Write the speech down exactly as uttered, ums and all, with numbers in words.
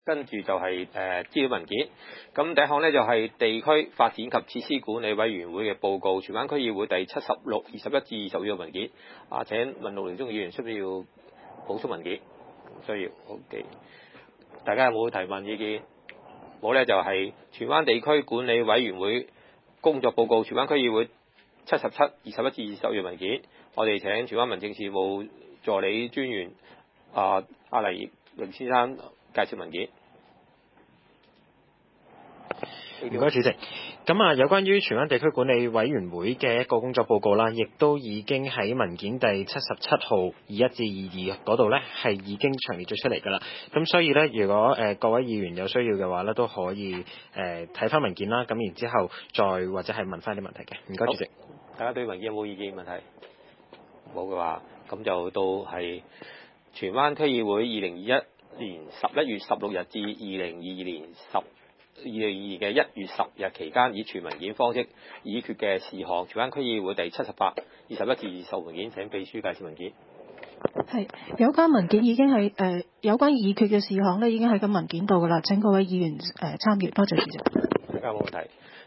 跟住就係誒資料文件。咁第一項呢，就係、是、地區發展及設施管理委員會嘅報告，荃灣區議會第七十六、二十一至二十二個文件。啊，請問陸榮忠議員需唔需要補充文件？需要。OK。大家有冇提問意見？冇呢，就係、是、荃灣地區管理委員會工作報告，荃灣區議會七十七、二十一至二十二個文件。我哋請荃灣民政事務助理專員啊阿黎榮先生介紹文件。 唔該，主席。咁啊，有關於荃灣地區管理委員會嘅一個工作報告啦，亦都已經喺文件第七十七號二一至二二嗰度呢，係已經詳列咗出嚟㗎啦。咁所以呢，如果誒、呃、各位議員有需要嘅話呢，都可以誒睇翻文件啦。咁然之後再或者係問翻啲問題嘅。唔該，主席。 大家對文件有冇意見問題？冇嘅話，咁就到係荃灣區議會二零二一年十一月十六日至二零二二年十二零二二嘅一月十日期間，以全文件方式議決嘅事項，荃灣區議會第七十八、二十一至二十文件，請秘書介紹文件。 係有關文件已經係誒、呃、有關議決嘅事項咧，已經喺個文件度噶啦。請各位議員誒參閱，多謝主席。 大家冇問題。